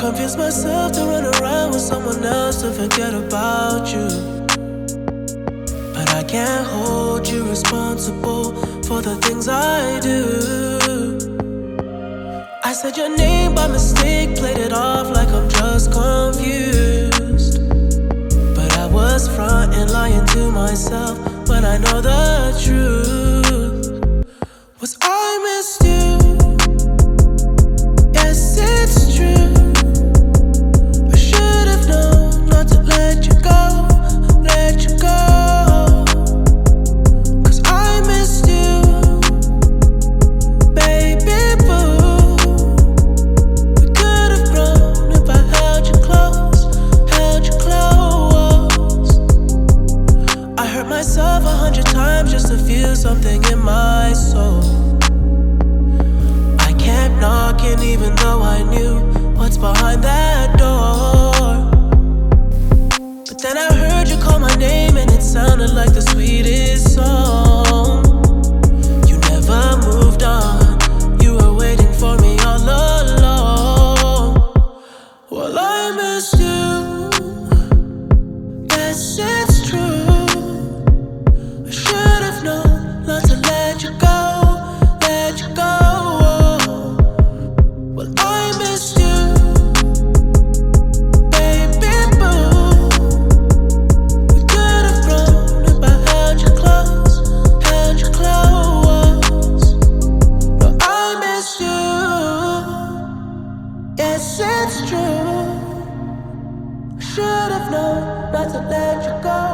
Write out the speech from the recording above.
convince myself to run around with someone else to forget about you. But I can't hold you responsible for the things I do. I said your name by mistake, played it off like I'm just confused. But I was fronting, lying to myself, but I know the truth was I missed you. Yes, it's true. I should have known not to let you go, let you go. 'Cause I missed you, baby boo. We could have grown if I held you close, held you close. I hurt myself 100 times just to feel something in my soul. I kept knocking even though I knew what's behind that door. But then I heard you call my name and it sounded like the sweetest song. You never moved on, you were waiting for me all along. Well, I missed you, yes it's true. I should have known not to let you go, let you go. Well, I missed you, baby boo. We could have grown if I held you close, held you close. No, I miss you, yes it's true. I should have known not to let you go.